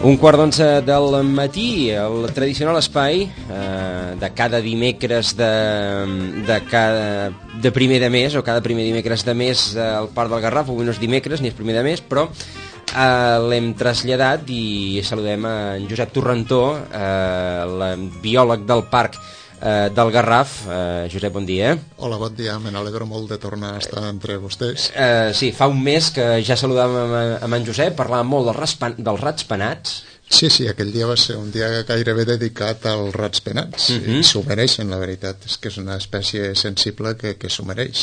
11:15 del matí, el tradicional espai de cada dimecres de primer de mes, o cada primer dimecres de mes al Parc del Garraf. Avui no és dimecres ni és primer de mes, però l'hem traslladat i saludem en Josep Torrentó, el biòleg del Parc del Garraf. Josep, bon dia. Hola, bon dia, me n'alegro molt de tornar a estar entre vostès. Sí, fa un mes que ja saludàvem amb en Josep, parlàvem molt dels rats penats. Sí, aquell dia va ser un dia gairebé dedicat als rats penats. I s'ho mereixen, la veritat, és que és una espècie sensible que s'ho mereix.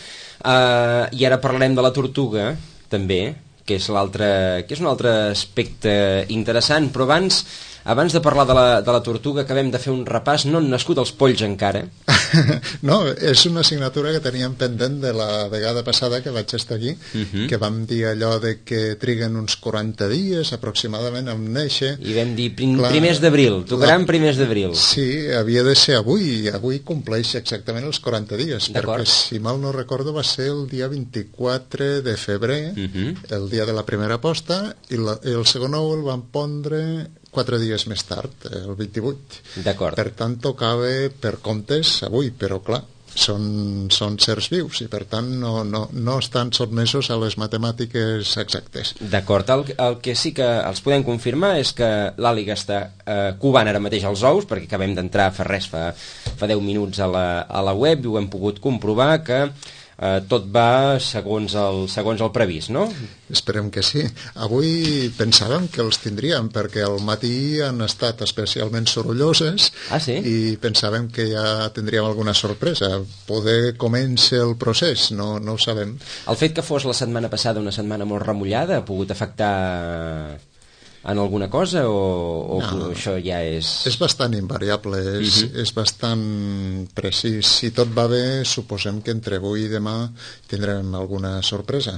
I ara parlarem de la tortuga, també, que és un altre aspecte interessant, però abans de parlar de la tortuga acabem de fer un repàs. No han nascut els polls encara. No, és una assignatura que teníem pendent de la vegada passada que vaig estar aquí, que vam dir allò de que triguen uns 40 dies aproximadament a néixer. I vam dir primers d'abril, tocaran primers d'abril. Sí, havia de ser avui, i avui compleix exactament els 40 dies, perquè si mal no recordo va ser el dia 24 de febrer, el dia de la primera posta, i el segon ou el van pondre 4 dies més tard, el 28. D'acord. Per tant, tocava per comptes avui, però clar, són sers vius i per tant no estan sotmesos a les matemàtiques exactes. D'acord, el que sí que els podem confirmar és que l'àliga està covant ara mateix els ous, perquè acabem d'entrar fa 10 minuts a la web i ho hem pogut comprovar que tot va segons el previst, no? Esperem que sí. Avui pensàvem que els tindríem, perquè al matí han estat especialment sorolloses. Sí? I pensàvem que ja tindríem alguna sorpresa. Poder comença el procés, no ho sabem. El fet que fos la setmana passada una setmana molt remullada ha pogut afectar en alguna cosa o no, això ja és... És bastant invariable, és bastant precís. Si tot va bé, suposem que entre avui i demà tindrem alguna sorpresa.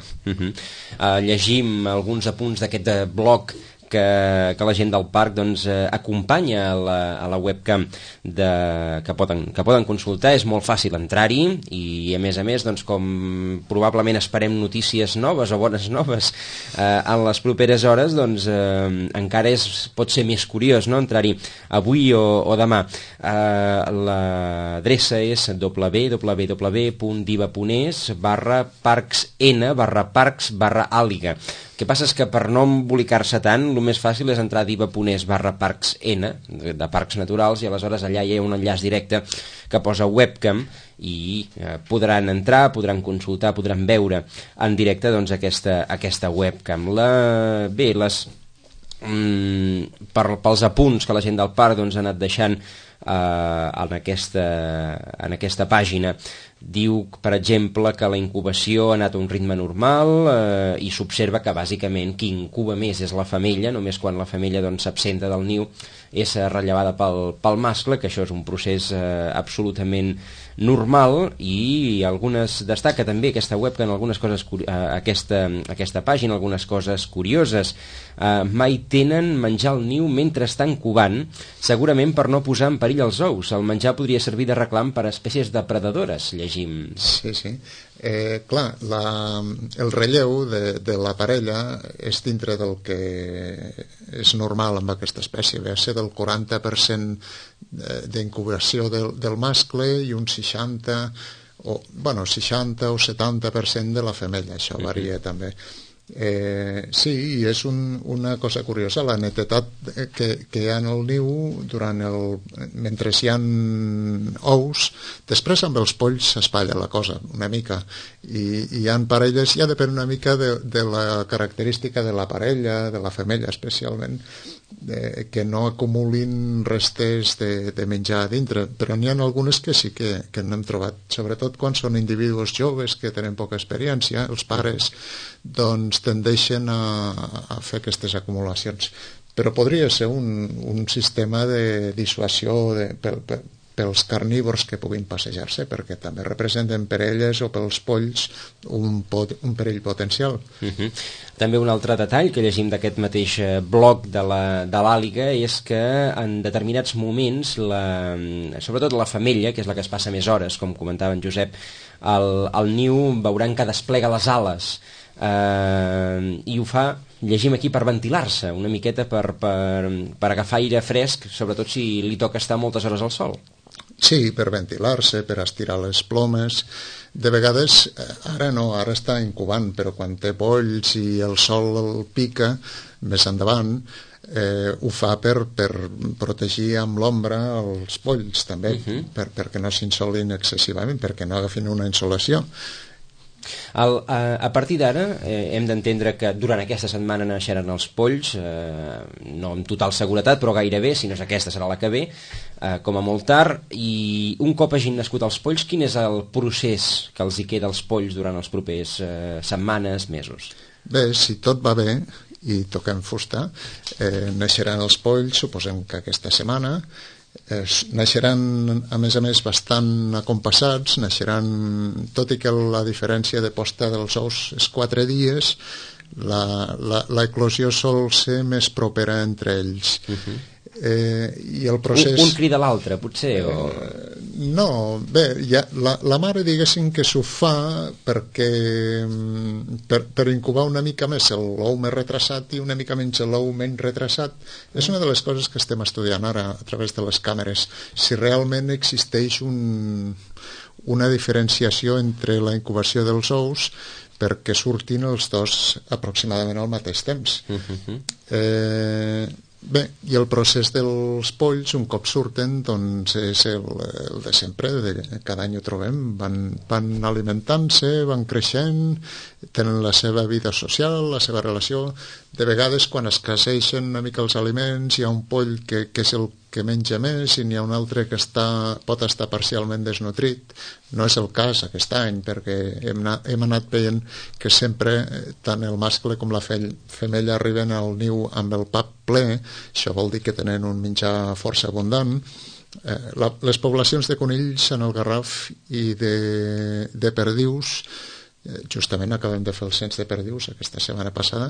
Llegim alguns apunts d'aquest blog que la gent del parc acompanya a la webcam que poden consultar. És molt fàcil entrar-hi i a més, com probablement esperem notícies noves o bones noves en les properes hores, encara pot ser més curiós, no?, entrar-hi avui o demà. L'adreça és www.diva.es/parcsn/parcs/àliga. El que passa és que per no embolicar-se tant, el més fàcil és entrar a diva.es/parcsn, de parcs naturals, i aleshores allà hi ha un enllaç directe que posa webcam i podran entrar, podran consultar, podran veure en directe aquesta webcam. Pels apunts que la gent del parc ha anat deixant en aquesta pàgina, diu, per exemple, que la incubació ha anat a un ritme normal i s'observa que bàsicament qui incuba més és la femella. Només quan la femella s'absenta del niu és rellevada pel mascle, que això és un procés absolutament normal. I destaca també aquesta web que en algunes coses, aquesta pàgina, algunes coses curioses. Mai tenen menjar el niu mentre estan covant, segurament per no posar en perill els ous. El menjar podria servir de reclam per a espècies depredadores, llegim. Sí. Clar, el relleu de la parella és dintre del que és normal amb aquesta espècie. Ve a ser del 40% d'incubació del mascle i un 60 o 70% de la femella. Això varia també. Sí, i és una cosa curiosa, la netedat que hi ha en el niu mentre hi ha ous. Després amb els polls s'espatlla la cosa una mica, i hi ha parelles, ja depèn una mica de la característica de la parella, de la femella especialment, que no acumulin restes de menjar a dintre, però n'hi ha algunes que sí que n'hem trobat, sobretot quan són individus joves que tenen poca experiència. Els pares tendeixen a fer aquestes acumulacions, però podria ser un sistema de dissuasió pels carnívors que puguin passejar-se, perquè també representen per elles o pels polls un perill potencial. També un altre detall que llegim d'aquest mateix blog de l'àliga és que en determinats moments, sobretot la femella, que és la que es passa més hores, com comentava en Josep, al niu veuran que desplega les ales i ho fa, llegim aquí, per ventilar-se una miqueta, per agafar aire fresc, sobretot si li toca estar moltes hores al sol. Sí, per ventilar-se, per estirar les plomes. De vegades, ara no, ara està incubant, però quan té polls i el sol el pica més endavant, ho fa per protegir amb l'ombra els polls també, perquè no s'insolin excessivament, perquè no agafin una insolació. A partir d'ara hem d'entendre que durant aquesta setmana naixeran els polls, no amb total seguretat, però gairebé, si no és aquesta serà la que ve, com a molt tard. I un cop hagin nascut els polls, quin és el procés que els hi queda als polls durant els propers setmanes, mesos? Bé, si tot va bé i toquem fusta, naixeran els polls, suposem que aquesta setmana. Naixeran, a més, bastant acompassats, naixeran, tot i que la diferència de posta dels ous és 4 dies, l'eclosió sol ser més propera entre ells. I el procés... Un crida l'altre, potser? No, bé, la mare, diguéssim, que s'ho fa perquè per incubar una mica més l'ou més retrasat i una mica menys l'ou menys retrasat. És una de les coses que estem estudiant ara a través de les càmeres, si realment existeix una diferenciació entre la incubació dels ous perquè surtin els dos aproximadament al mateix temps. Bé, i el procés dels polls, un cop surten, doncs és el de sempre, cada any ho trobem, van alimentant-se, van creixent, tenen la seva vida social, la seva relació. De vegades, quan es escasseixen una mica els aliments, hi ha un poll que és el que menja més i n'hi ha un altre que pot estar parcialment desnutrit. No és el cas aquest any, perquè hem anat veient que sempre tant el mascle com la femella arriben al niu amb el pap ple. Això vol dir que tenen un menjar força abundant. Les poblacions de conills en el Garraf i de perdius, justament acabem de fer el cens de perdius aquesta setmana passada,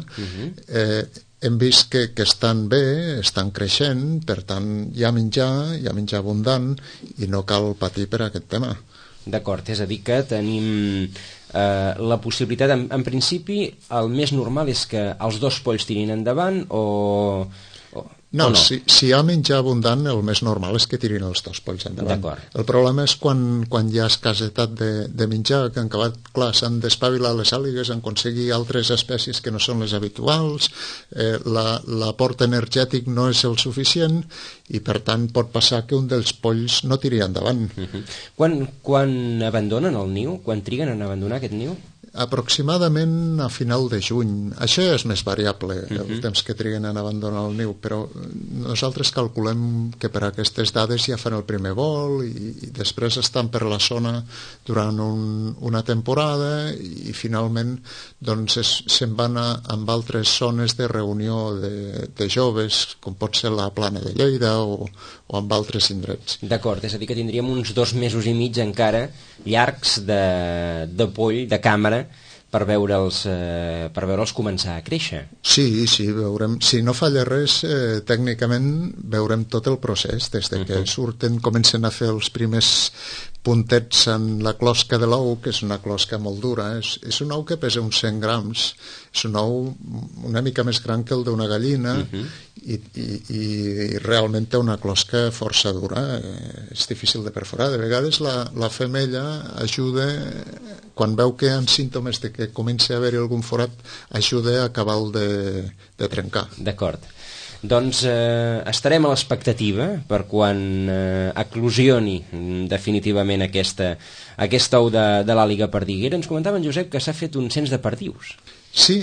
hem vist que estan bé, estan creixent, per tant hi ha menjar abundant i no cal patir per aquest tema. D'acord, és a dir que tenim la possibilitat, en principi el més normal és que els dos polls tirin endavant No, si hi ha menjar abundant, el més normal és que tirin els dos polls endavant. El problema és quan hi ha escassetat de menjar, que en acabat, clar, s'han d'espavilar les àligues en aconseguir altres espècies que no són les habituals, l'aport energètic no és el suficient i per tant pot passar que un dels polls no tiri endavant. Quan abandonen el niu? Quan triguen a abandonar aquest niu? Aproximadament a final de juny. Això és més variable, el temps que triguen a abandonar el niu, però nosaltres calculem que per aquestes dades ja fan el primer vol i després estan per la zona durant una temporada i finalment doncs se'n van amb altres zones de reunió de joves, com pot ser la Plana de Lleida o amb altres indrets. D'acord, és a dir que tindríem uns 2 mesos i mig encara llargs de poll, de càmera, per veure'ls començar a créixer. Sí, veurem. Si no falla res, tècnicament veurem tot el procés, des de que surten, comencen a fer els primers puntets en la closca de l'ou, que és una closca molt dura. És un ou que pesa uns 100 grams, és un ou una mica més gran que el d'una gallina i realment té una closca força dura, és difícil de perforar. De vegades la femella ajuda, quan veu que hi ha símptomes de que comença a haver-hi algun forat, ajuda a acabar-lo de trencar. D'acord. Doncs estarem a l'expectativa per quan eclosioni definitivament aquest ou de l'àliga perdiguera. Ens comentava en Josep que s'ha fet un cens de perdius. Sí,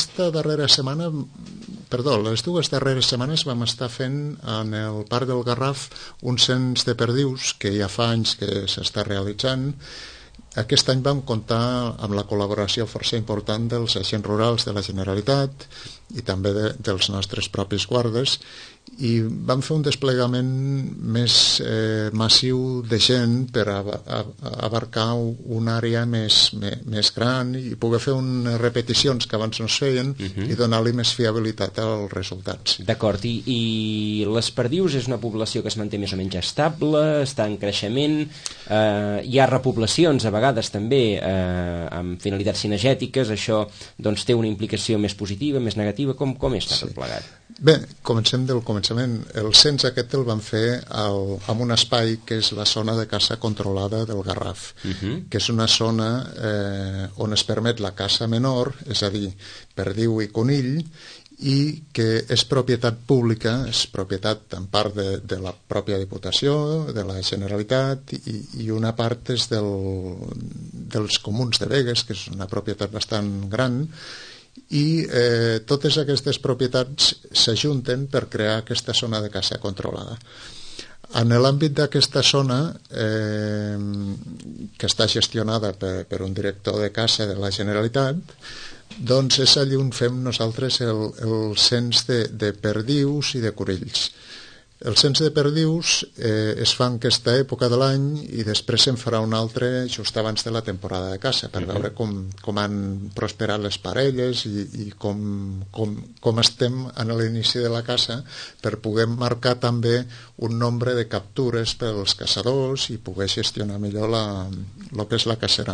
les 2 darreres setmanes vam estar fent en el Parc del Garraf un cens de perdius que ja fa anys que s'està realitzant. Aquest any vam comptar amb la col·laboració força important dels agents rurals de la Generalitat i també dels nostres propis guardes i vam fer un desplegament més massiu de gent per abarcar una àrea més gran i poder fer unes repeticions que abans no es feien i donar-li més fiabilitat als resultats. D'acord, i les perdius és una població que es manté més o menys estable, està en creixement, hi ha repoblacions a vegades també amb finalitats cinegètiques, això doncs, té una implicació més positiva, més negativa, com està tot plegat? Bé, comencem del començament. El cens aquest el van fer en un espai que és la zona de caça controlada del Garraf, que és una zona on es permet la caça menor, és a dir, perdiu i conill, i que és propietat pública, és propietat en part de la pròpia Diputació, de la Generalitat, i una part és dels comuns de Begues, que és una propietat bastant gran, i totes aquestes propietats s'ajunten per crear aquesta zona de caça controlada. En l'àmbit d'aquesta zona, que està gestionada per un director de caça de la Generalitat, doncs és allí on fem nosaltres el cens de perdius i de conills. El cens de perdius es fa en aquesta època de l'any i després se'n farà un altre just abans de la temporada de caça per veure com han prosperat les parelles i com estem en l'inici de la caça per poder marcar també un nombre de captures pels caçadors i poder gestionar millor el que és la cacera.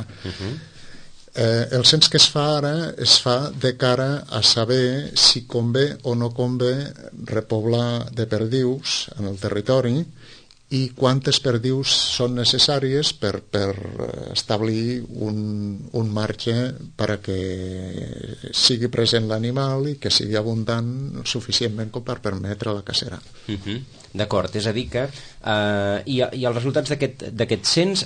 El cens que es fa ara es fa de cara a saber si convé o no convé repoblar de perdius en el territori i quantes perdius són necessàries per establir un marge perquè sigui present l'animal i que sigui abundant suficientment com per permetre la cacera. D'acord, és a dir que i els resultats d'aquest cens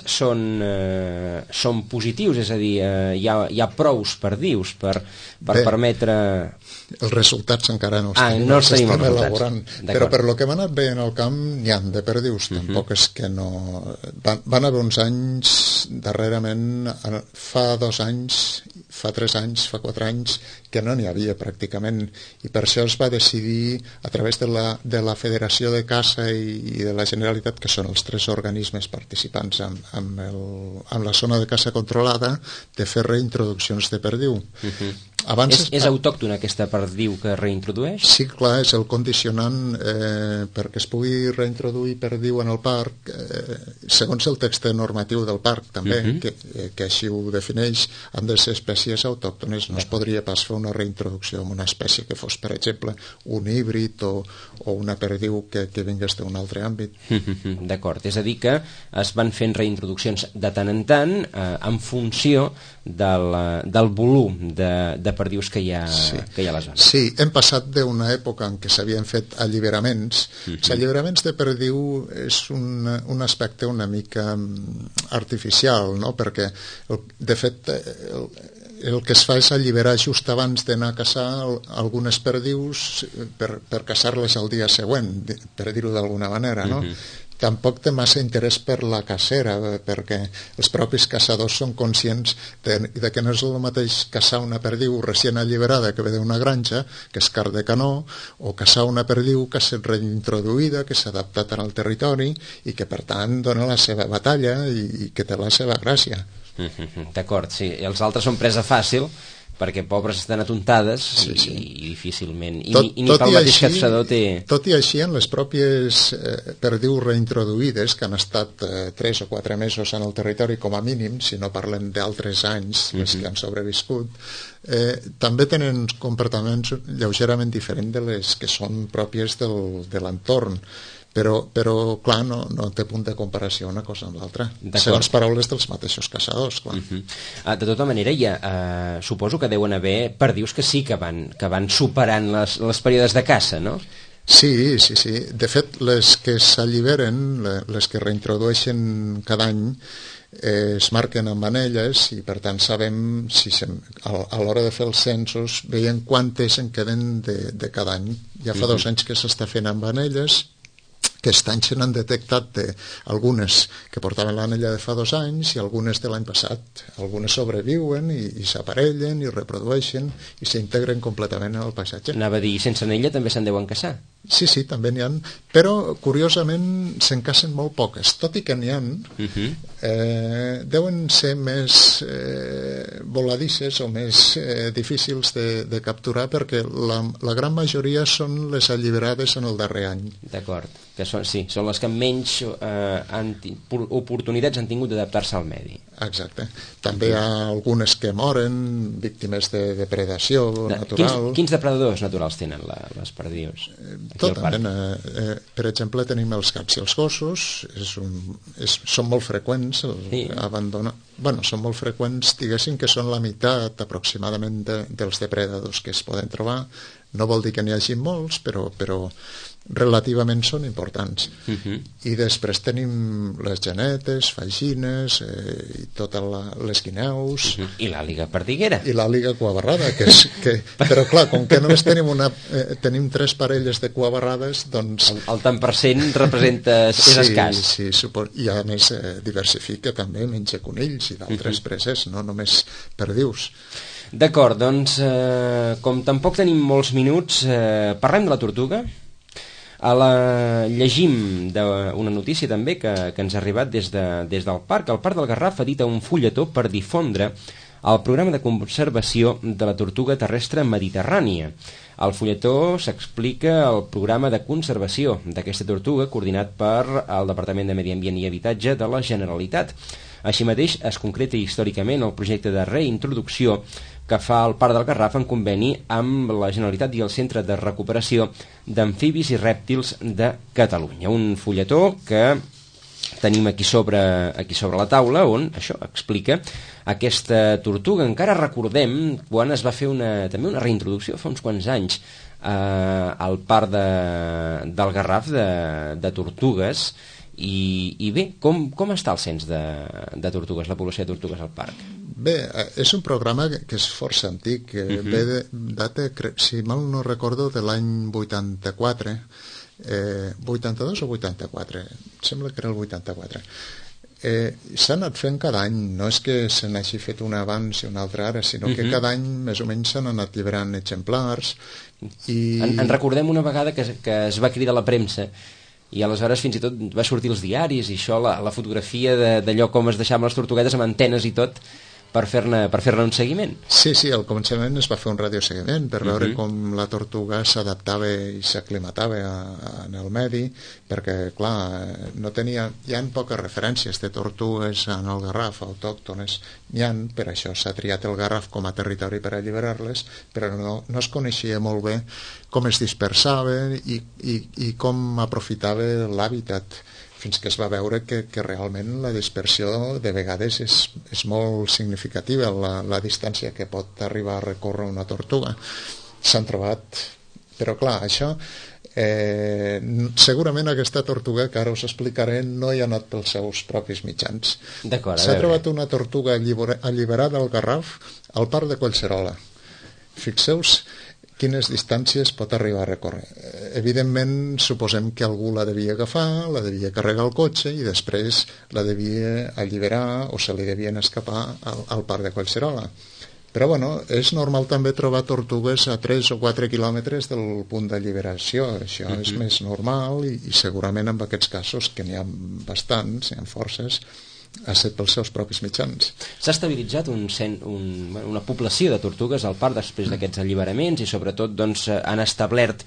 són positius, és a dir, hi ha prous perdius per permetre... Els resultats encara no els tenim, no els tenim elaborant, però per lo que hem anat veient al camp n'hi ha de perdius, tampoc és que no... Van haver uns anys darrerament, fa 2 anys, fa 3 anys, fa 4 anys, que no n'hi havia pràcticament, i per això es va decidir a través de la Federació de Caça i de la Generalitat, que són els 3 organismes participants en la zona de caça controlada, de fer reintroduccions de perdiu. És autòctona aquesta perdiu que reintrodueix? Sí, clar, és el condicionant perquè es pugui reintroduir perdiu en el parc, segons el text normatiu del parc també, que així ho defineix, han de ser espècies autòctones. No es podria pas fer una reintroducció en una espècie que fos, per exemple, un híbrid o una perdiu que vingués d'un altre àmbit. D'acord, és a dir que es van fent reintroduccions de tant en tant en funció del volum de perdius que hi ha a la zona. Sí, hem passat d'una època en què s'havien fet alliberaments. Els alliberaments de perdiu és un aspecte una mica artificial, no? Perquè de fet el que es fa és alliberar just abans d'anar a caçar algunes perdius per caçar-les el dia següent, per dir-ho d'alguna manera, no? Tampoc té massa interès per la cacera, perquè els propis caçadors són conscients de que no és el mateix caçar una perdiu recient alliberada que ve d'una granja, que és car de canó, o caçar una perdiu que s'ha reintroduïda, que s'ha adaptat al territori i que per tant dona la seva batalla i que té la seva gràcia. D'acord, sí. I els altres són presa fàcil perquè pobres estan atontades i difícilment i ni pel mateix caçador té... Tot i així, en les pròpies perdius reintroduïdes que han estat 3 o 4 mesos en el territori com a mínim, si no parlem d'altres anys les que han sobreviscut, també tenen comportaments lleugerament diferents de les que són pròpies de l'entorn. Però clar, no té punt de comparació una cosa amb l'altra, segons paraules dels mateixos caçadors, clar. De tota manera, suposo que deuen haver perdius que sí que van superant les períodes de caça, no? Sí. De fet, les que s'alliberen, les que reintrodueixen cada any, es marquen amb anelles i per tant sabem si a l'hora de fer els censos veiem quantes en queden de cada any. Ja fa 2 anys que s'està fent amb anelles aquest any se n'han detectat algunes que portaven l'anella de fa 2 anys i algunes de l'any passat. Algunes sobreviuen i s'aparellen i reprodueixen i s'integren completament en el paisatge. Anava a dir, sense anella també se'n deuen caçar. Sí, també n'hi ha, però curiosament se'n cacen molt poques, tot i que n'hi ha, deuen ser més voladisses o més difícils de capturar perquè la gran majoria són les alliberades en el darrer any. D'acord, que són les que menys oportunitats han tingut d'adaptar-se al medi. Exacte. També hi ha algunes que moren, víctimes de depredació natural. Quins depredadors naturals tenen les perdius? Tota mena. Per exemple, tenim els gats i els gossos, són molt freqüents, són molt freqüents, diguéssim que són la meitat aproximadament dels depredadors que es poden trobar. No vol dir que n'hi hagi molts, però relativament són importants. I després tenim les genetes, fagines, i totes les guineus. I l'àliga perdiguera. I l'àliga cuabarrada, però clar, com que només tenim 3 parelles de cuabarrades, doncs... El tant per cent representa... és escàs. Sí, i a més diversifica també, menja conills i d'altres preses, no només perdius. D'acord, doncs, com tampoc tenim molts minuts, parlem de la tortuga. Llegim una notícia també que ens ha arribat des del parc. El Parc del Garraf edita un fulletó per difondre el programa de conservació de la tortuga terrestre mediterrània. Al fulletó s'explica el programa de conservació d'aquesta tortuga coordinat per el Departament de Medi Ambient i Habitatge de la Generalitat. Així mateix es concreta històricament el projecte de reintroducció que fa el Parc del Garraf en conveni amb la Generalitat i el Centre de Recuperació d'Amfibis i Rèptils de Catalunya. Un fulletó que tenim aquí sobre la taula on això explica aquesta tortuga. Encara recordem quan es va fer també una reintroducció fa uns quants anys al Parc del Garraf de tortugues. I bé, com està el cens de tortugues, la població de tortugues al parc? Bé, és un programa que és força antic, data, si mal no recordo, de l'any 84, 82 o 84, sembla que era el 84. S'ha anat fent cada any, no és que se n'hagi fet una abans i una altra ara, sinó que cada any més o menys s'han anat lliberant exemplars. En recordem una vegada que es va cridar a la premsa i aleshores fins i tot va sortir als diaris i això, la fotografia d'allò com es deixaven les tortuguetes amb antenes i tot per fer-ne un seguiment. Sí, al començament es va fer un radioseguiment per veure com la tortuga s'adaptava i s'aclimatava en el medi, perquè, clar, hi ha poques referències de tortugues en el Garraf, autòctones. Per això s'ha triat el Garraf com a territori per alliberar-les, però no es coneixia molt bé com es dispersaven i com aprofitava l'hàbitat, fins que es va veure que realment la dispersió de vegades és molt significativa, la distància que pot arribar a recórrer una tortuga. S'han trobat, però clar, això segurament aquesta tortuga que ara us explicaré no hi ha anat pels seus propis mitjans. S'ha trobat una tortuga alliberada al Garraf al Parc de Collserola. Fixeu-vos quines distàncies pot arribar a recórrer. Evidentment, suposem que algú la devia agafar, la devia carregar al cotxe i després la devia alliberar o se li devien escapar al Parc de Collserola. Però, és normal també trobar tortugues a 3 o 4 quilòmetres del punt d'alliberació. Això és més normal i segurament en aquests casos, que n'hi ha bastants, n'hi ha forces, ha estat pels seus propis mitjans. S'ha estabilitzat una població de tortugues al parc després d'aquests alliberaments i sobretot han establert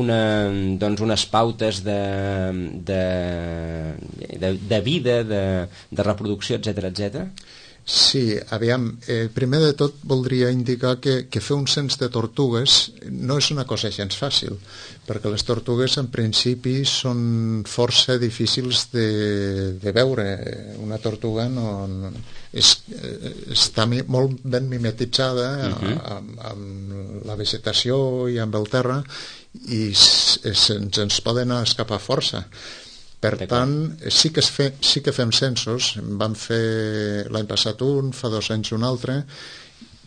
unes pautes de vida, de reproducció, etc. Sí, aviam, primer de tot voldria indicar que fer un cens de tortugues no és una cosa gens fàcil, perquè les tortugues en principi són força difícils de veure. Una tortuga està molt ben mimetitzada amb la vegetació i amb el terra i ens poden escapar força. Per tant, sí que fem censos, vam fer l'any passat un, fa 2 anys un altre,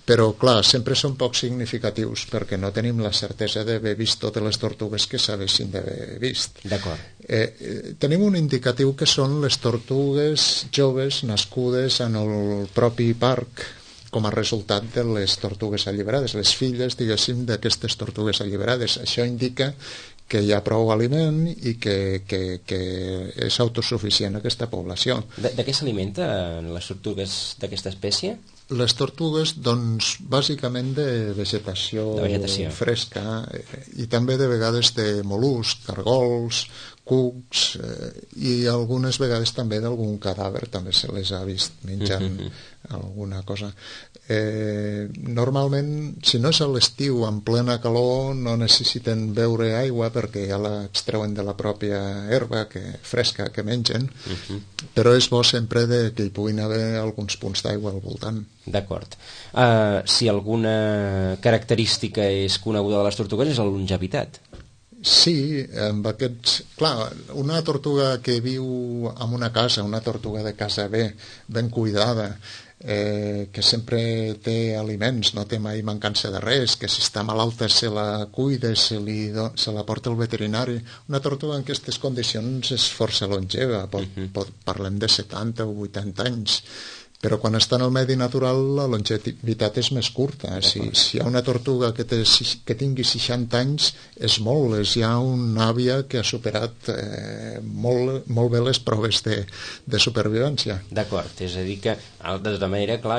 però clar, sempre són poc significatius perquè no tenim la certesa d'haver vist totes les tortugues que s'havessin d'haver vist. D'acord. Tenim un indicatiu que són les tortugues joves nascudes en el propi parc com a resultat de les tortugues alliberades, les filles, diguéssim, d'aquestes tortugues alliberades. Això indica que hi ha prou aliment i que és autosuficient aquesta població. De què s'alimenten les tortugues d'aquesta espècie? Les tortugues, doncs, bàsicament de vegetació fresca i també de vegades de mol·luscs, cargols, cucs i algunes vegades també d'algun cadàver, també se les ha vist menjant alguna cosa. Normalment, si no és a l'estiu en plena calor, no necessiten beure aigua perquè ja l'extreuen de la pròpia herba fresca que mengen, però és bo sempre que hi puguin haver alguns punts d'aigua al voltant. D'acord. Si alguna característica és coneguda de les tortugues és la longevitat. Sí, amb aquests... Clar, una tortuga que viu en una casa, una tortuga de casa ben cuidada, que sempre té aliments, no té mai mancança de res, que si està malalta se la cuida, se la porta al veterinari. Una tortuga en aquestes condicions és força longeva, parlem de 70 o 80 anys, però quan està en el medi natural la longevitat és més curta. Si hi ha una tortuga que tingui 60 anys és molt, és ja una àvia que ha superat molt bé les proves de supervivència. D'acord, és a dir que de tota manera, clar,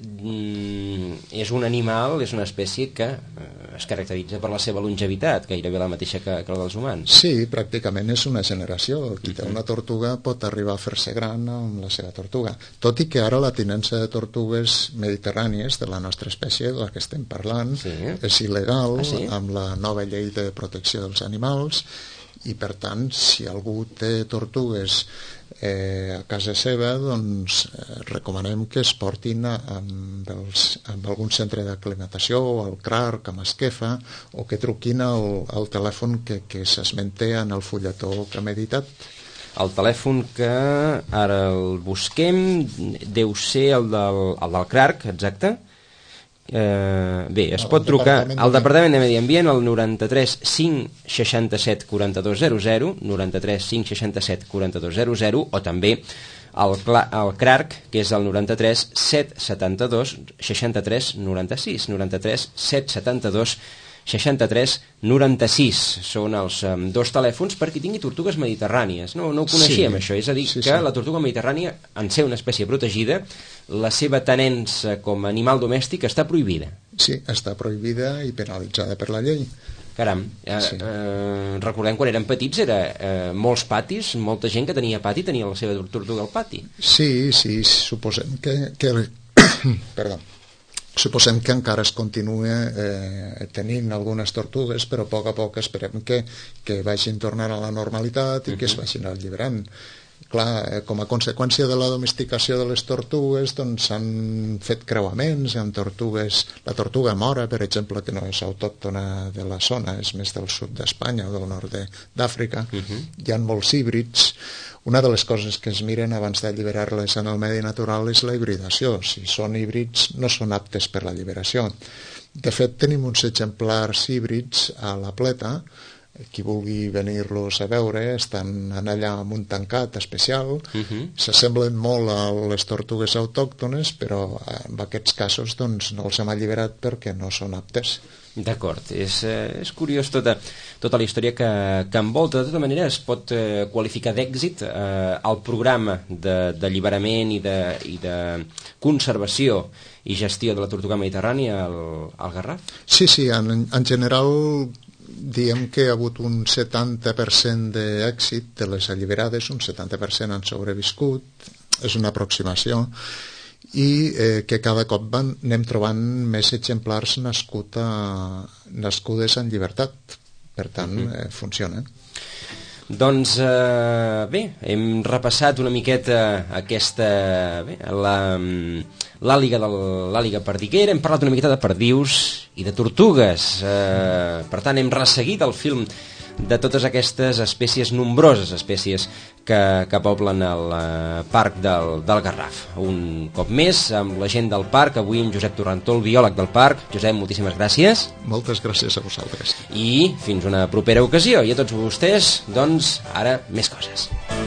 és un animal, és una espècie que es caracteritza per la seva longevitat, gairebé la mateixa que la dels humans. Sí, pràcticament és una generació. Qui té una tortuga pot arribar a fer-se gran amb la seva tortuga, tot i que ara la tinença de tortugues mediterrànies de la nostra espècie, de la que estem parlant, és il·legal amb la nova llei de protecció dels animals, i per tant, si algú té tortugues a casa seva, doncs recomanem que es portin amb algun centre d'aclimatació o al CRARC, a Masquefa, o que truquin al telèfon que s'esmenta en el fulletó que hem editat. El telèfon que ara el busquem deu ser el del CRARC, exacte. Bé, es pot trucar al Departament de Medi Ambient al 93 567 4200, 93 567 4200, o també al CRARC, que és el 93 772 63 96, 93 772 63 96. Són els dos telèfons per qui tingui tortugues mediterrànies. No ho coneixíem, això. És a dir, que la tortuga mediterrània, en ser una espècie protegida, la seva tenença com a animal domèstic està prohibida. Sí, està prohibida i penalitzada per la llei. Caram, recordem quan érem petits, era molts patis, molta gent que tenia pati tenia la seva tortuga al pati. Sí, suposem que perdó. Suposem que encara es continua tenint algunes tortugues, però a poc esperem que vagin tornant a la normalitat i que es vagin alliberant. Clar, com a conseqüència de la domesticació de les tortugues, doncs s'han fet creuaments amb tortugues. La tortuga mora, per exemple, que no és autòctona de la zona, és més del sud d'Espanya o del nord d'Àfrica. Hi ha molts híbrids. Una de les coses que es miren abans d'alliberar-les en el medi natural és la hibridació. Si són híbrids, no són aptes per l'alliberació. De fet, tenim uns exemplars híbrids a la Pleta. Qui vulgui venir-los a veure estan allà en un tancat especial. S'assemblen molt a les tortugues autòctones, però en aquests casos doncs, no els hem alliberat perquè no són aptes. D'acord, és curiós tota la història que envolta. De tota manera es pot qualificar d'èxit el programa d'alliberament i de conservació i gestió de la tortuga mediterrània al Garraf? Sí, en general diem que hi ha hagut un 70% d'èxit de les alliberades, un 70% han sobreviscut, és una aproximació, i que cada cop anem trobant més exemplars nascudes en llibertat. Per tant, funciona. Doncs bé, hem repassat una miqueta l'àliga perdiguera, hem parlat una miqueta de perdius i de tortugues, per tant hem resseguit el film de totes aquestes espècies, nombroses espècies que poblen el parc del Garraf. Un cop més, amb la gent del parc, avui amb Josep Torrentol, biòleg del parc. Josep, moltíssimes gràcies. Moltes gràcies a vosaltres. I fins una propera ocasió. I a tots vostès, doncs, ara més coses.